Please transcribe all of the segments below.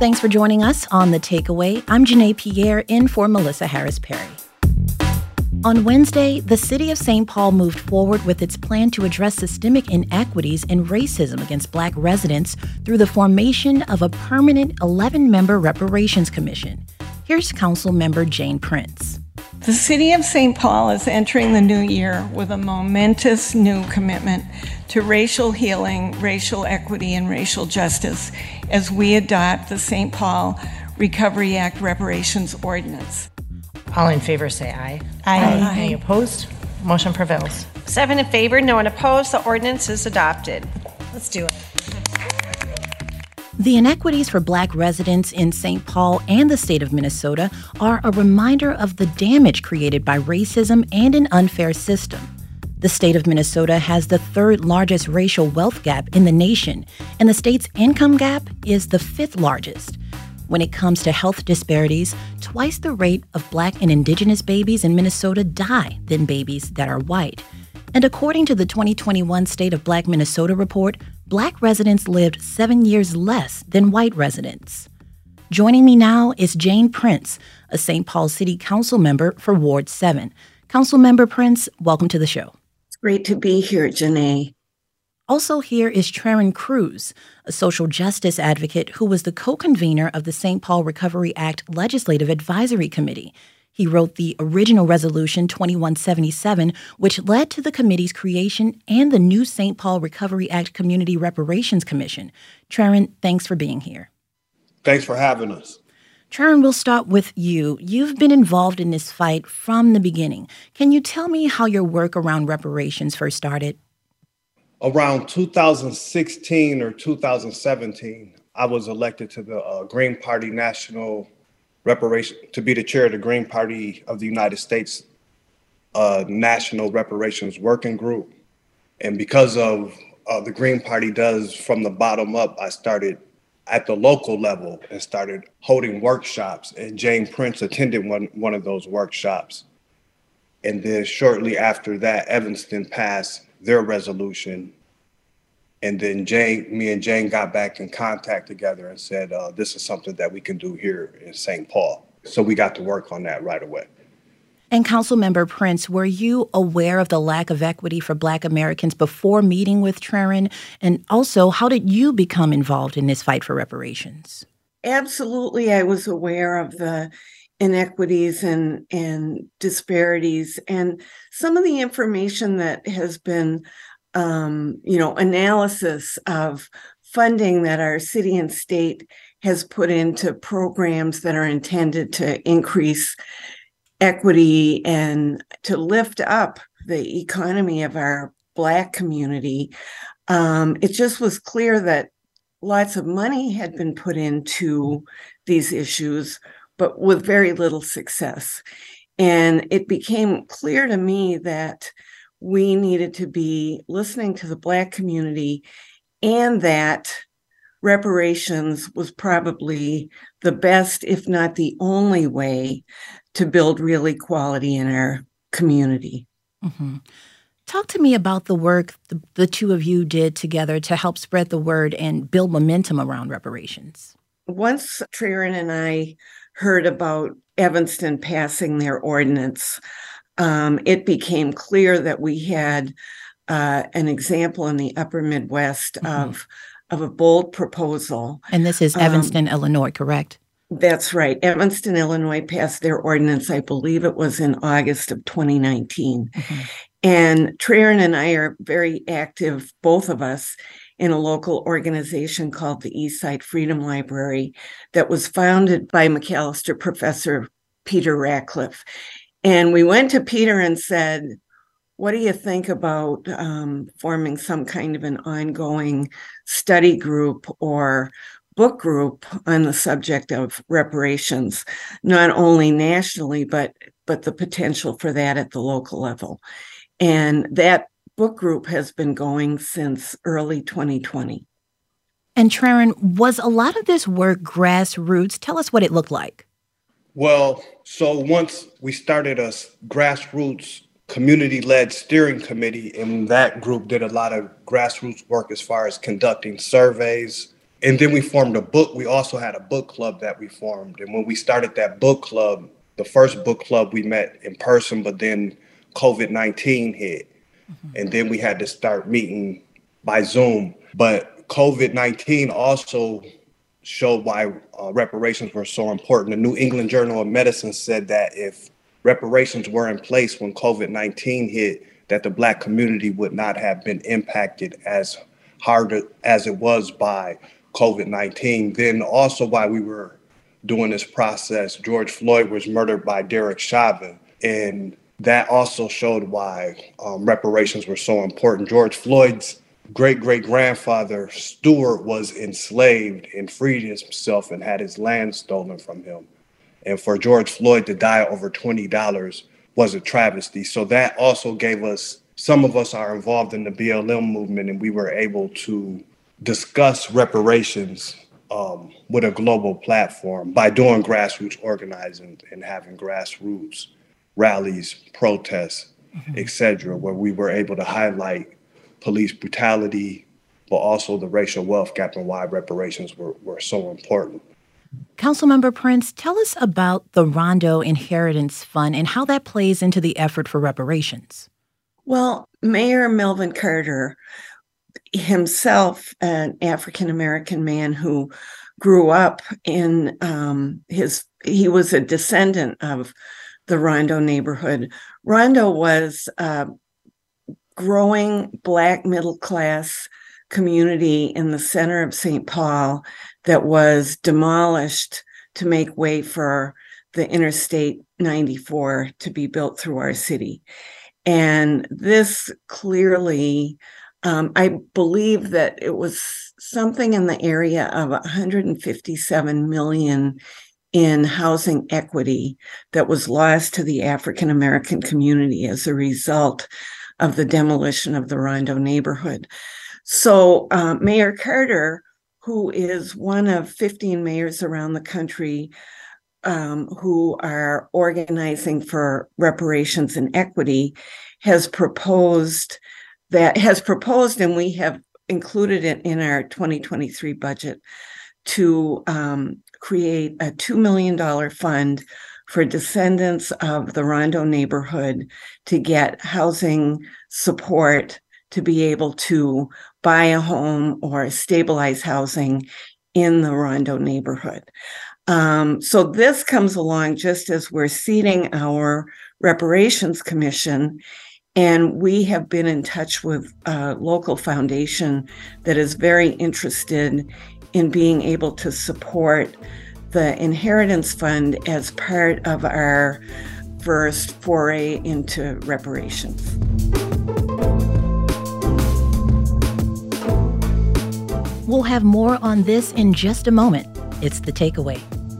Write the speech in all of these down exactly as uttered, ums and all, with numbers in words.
Thanks for joining us on The Takeaway. I'm Janae Pierre, in for Melissa Harris Perry. On Wednesday, the city of Saint Paul moved forward with its plan to address systemic inequities and racism against Black residents through the formation of a permanent eleven-member reparations commission. Here's Council Member Jane Prince. The city of Saint Paul is entering the new year with a momentous new commitment to racial healing, racial equity, and racial justice as we adopt the Saint Paul Recovery Act Reparations Ordinance. All in favor say aye. Aye. Aye. Any opposed? Motion prevails. Seven in favor, no one opposed. The ordinance is adopted. Let's do it. The inequities for Black residents in Saint Paul and the state of Minnesota are a reminder of the damage created by racism and an unfair system. The state of Minnesota has the third largest racial wealth gap in the nation, and the state's income gap is the fifth largest. When it comes to health disparities, twice the rate of Black and Indigenous babies in Minnesota die than babies that are white. And according to the twenty twenty-one State of Black Minnesota report, Black residents lived seven years less than white residents. Joining me now is Jane Prince, a Saint Paul City Council member for Ward seven. Councilmember Prince, welcome to the show. It's great to be here, Janae. Also here is Traren Cruz, a social justice advocate who was the co-convener of the Saint Paul Recovery Act Legislative Advisory Committee. He wrote the original resolution twenty-one seventy-seven, which led to the committee's creation and the new Saint Paul Recovery Act Community Reparations Commission. Traren, thanks for being here. Thanks for having us. Traren, we'll start with you. You've been involved in this fight from the beginning. Can you tell me how your work around reparations first started? Around two thousand sixteen or two thousand seventeen, I was elected to the uh, Green Party National Reparation, to be the chair of the Green Party of the United States uh, National Reparations Working Group. And because of uh, the Green Party does from the bottom up, I started at the local level and started holding workshops. And Jane Prince attended one, one of those workshops. And then shortly after that, Evanston passed their resolution. And then Jane, me and Jane got back in contact together and said, uh, this is something that we can do here in Saint Paul. So we got to work on that right away. And Councilmember Prince, were you aware of the lack of equity for Black Americans before meeting with Traren? And also, how did you become involved in this fight for reparations? Absolutely, I was aware of the inequities and, and disparities and some of the information that has been Um, you know, analysis of funding that our city and state has put into programs that are intended to increase equity and to lift up the economy of our Black community. Um, it just was clear that lots of money had been put into these issues, but with very little success. And it became clear to me that we needed to be listening to the Black community and that reparations was probably the best, if not the only way to build real equality in our community. Mm-hmm. Talk to me about the work the, the two of you did together to help spread the word and build momentum around reparations. Once Traren and I heard about Evanston passing their ordinance, Um, it became clear that we had uh, an example in the upper Midwest mm-hmm. of of a bold proposal. And this is Evanston, um, Illinois, correct? That's right. Evanston, Illinois passed their ordinance, I believe it was in August of twenty nineteen. Mm-hmm. And Traren and I are very active, both of us, in a local organization called the Eastside Freedom Library that was founded by Macalester professor Peter Ratcliffe. And we went to Peter and said, what do you think about um, forming some kind of an ongoing study group or book group on the subject of reparations, not only nationally, but but the potential for that at the local level? And that book group has been going since early twenty twenty. And Traren, was a lot of this work grassroots? Tell us what it looked like. Well, so once we started a grassroots community-led steering committee, and that group did a lot of grassroots work as far as conducting surveys, and then we formed a book. We also had a book club that we formed. And when we started that book club, the first book club we met in person, but then COVID nineteen hit. Mm-hmm. And then we had to start meeting by Zoom. But COVID nineteen also showed why uh, reparations were so important. The New England Journal of Medicine said that if reparations were in place when COVID nineteen hit, that the Black community would not have been impacted as hard as it was by COVID nineteen. Then also while we were doing this process, George Floyd was murdered by Derek Chauvin. And that also showed why um, reparations were so important. George Floyd's great-great-grandfather, Stewart, was enslaved and freed himself and had his land stolen from him. And for George Floyd to die over twenty dollars was a travesty. So that also gave us, some of us are involved in the B L M movement, and we were able to discuss reparations um, with a global platform by doing grassroots organizing and having grassroots rallies, protests, mm-hmm. et cetera, where we were able to highlight police brutality, but also the racial wealth gap and why reparations were, were so important. Councilmember Prince, tell us about the Rondo Inheritance Fund and how that plays into the effort for reparations. Well, Mayor Melvin Carter, himself an African-American man who grew up in um, his, he was a descendant of the Rondo neighborhood. Rondo was a growing Black middle-class community in the center of Saint Paul that was demolished to make way for the Interstate ninety-four to be built through our city. And this clearly, um, I believe that it was something in the area of one hundred fifty-seven million in housing equity that was lost to the African American community as a result of the demolition of the Rondo neighborhood. So uh, Mayor Carter, who is one of fifteen mayors around the country um, who are organizing for reparations and equity, has proposed that has proposed, and we have included it in our twenty twenty-three budget, to um, create a two million dollars fund for descendants of the Rondo neighborhood to get housing support to be able to buy a home or stabilize housing in the Rondo neighborhood. Um, so this comes along just as we're seating our reparations commission, and we have been in touch with a local foundation that is very interested in being able to support the Inheritance Fund as part of our first foray into reparations. We'll have more on this in just a moment. It's The Takeaway.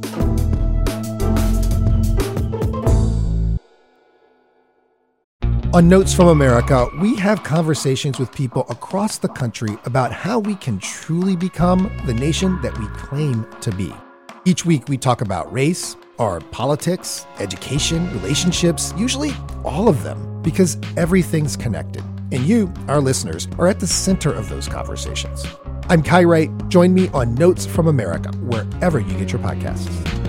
On Notes from America, we have conversations with people across the country about how we can truly become the nation that we claim to be. Each week, we talk about race, or politics, education, relationships, usually all of them, because everything's connected. And you, our listeners, are at the center of those conversations. I'm Kai Wright. Join me on Notes from America, wherever you get your podcasts.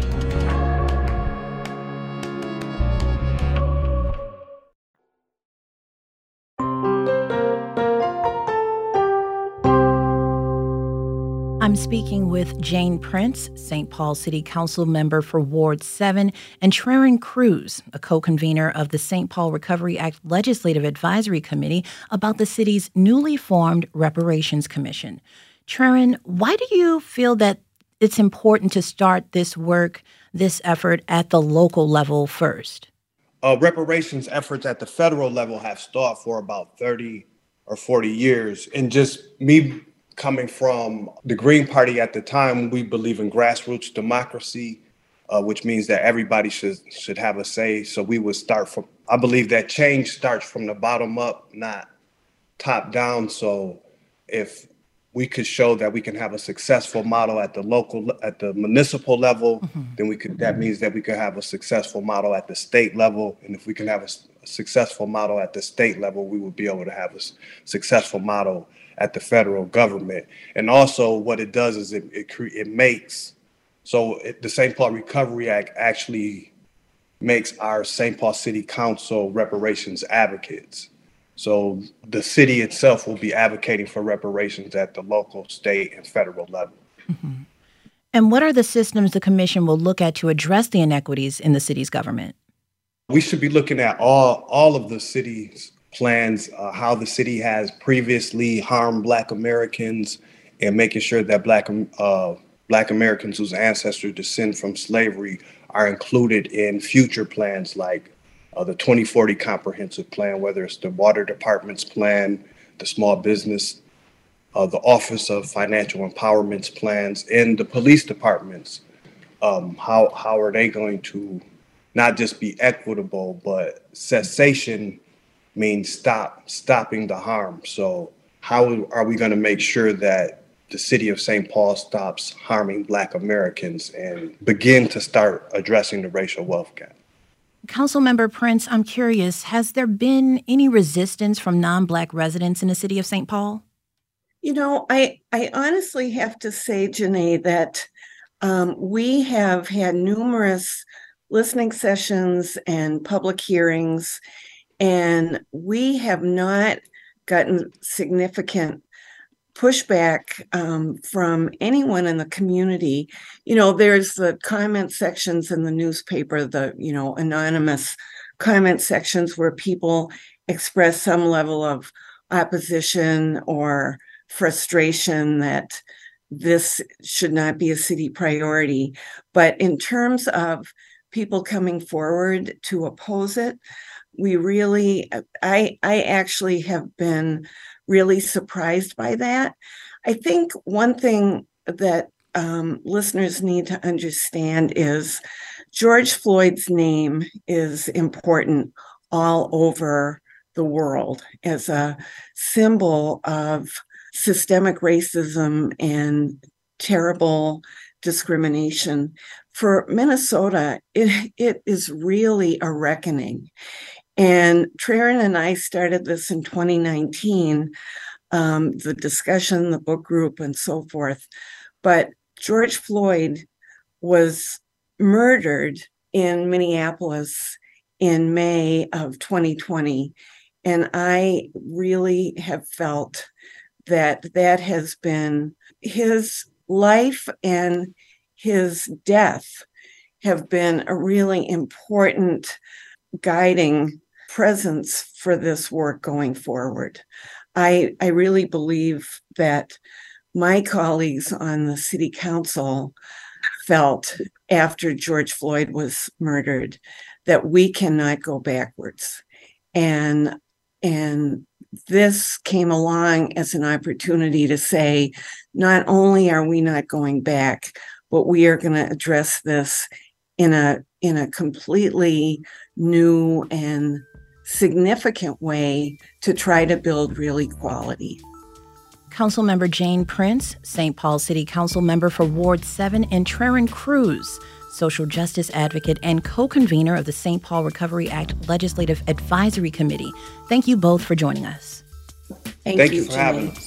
I'm speaking with Jane Prince, Saint Paul City Council member for Ward seven, and Traren Cruz, a co-convener of the Saint Paul Recovery Act Legislative Advisory Committee, about the city's newly formed Reparations Commission. Traren, why do you feel that it's important to start this work, this effort at the local level first? Uh, reparations efforts at the federal level have stalled for about thirty or forty years. And just me coming from the Green Party at the time, we believe in grassroots democracy, uh, which means that everybody should should have a say. So we would start from, I believe that change starts from the bottom up, not top down. So if we could show that we can have a successful model at the local, at the municipal level, mm-hmm. then we could, that means that we could have a successful model at the state level. And if we can have a, a successful model at the state level, we would be able to have a s- successful model at the federal government. And also what it does is it it, cre- it makes, so it, the Saint Paul Recovery Act actually makes our Saint Paul City Council reparations advocates. So the city itself will be advocating for reparations at the local, state, and federal level. Mm-hmm. And what are the systems the commission will look at to address the inequities in the city's government? We should be looking at all, all of the city's plans, uh, how the city has previously harmed Black Americans, and making sure that Black, uh, Black Americans whose ancestors descend from slavery are included in future plans like uh, the twenty forty Comprehensive Plan, whether it's the Water Department's plan, the Small Business, uh, the Office of Financial Empowerment's plans, and the police departments. Um, how how are they going to not just be equitable, but cessation means stop, stopping the harm. So how are we going to make sure that the city of Saint Paul stops harming Black Americans and begin to start addressing the racial wealth gap? Councilmember Prince, I'm curious, has there been any resistance from non-Black residents in the city of Saint Paul? You know, I, I honestly have to say, Janae, that um, we have had numerous listening sessions and public hearings, and we have not gotten significant pushback um, from anyone in the community. You know, there's the comment sections in the newspaper, the, you know, anonymous comment sections where people express some level of opposition or frustration that this should not be a city priority. But in terms of people coming forward to oppose it, we really, I, I actually have been really surprised by that. I think one thing that um, listeners need to understand is George Floyd's name is important all over the world as a symbol of systemic racism and terrible discrimination. For Minnesota, it, it is really a reckoning. And Traren and I started this in twenty nineteen, um, the discussion, the book group, and so forth. But George Floyd was murdered in Minneapolis in May of twenty twenty. And I really have felt that that has been his life and his death have been a really important guiding presence for this work going forward. I, I really believe that my colleagues on the city council felt after George Floyd was murdered that we cannot go backwards. And, and this came along as an opportunity to say, not only are we not going back, but we are going to address this in a in a completely new and significant way to try to build real equality. Councilmember Jane Prince, Saint Paul City Council member for Ward seven, and Traren Cruz, social justice advocate and co-convener of the Saint Paul Recovery Act Legislative Advisory Committee. Thank you both for joining us. Thank, Thank you, you for Janae. having us.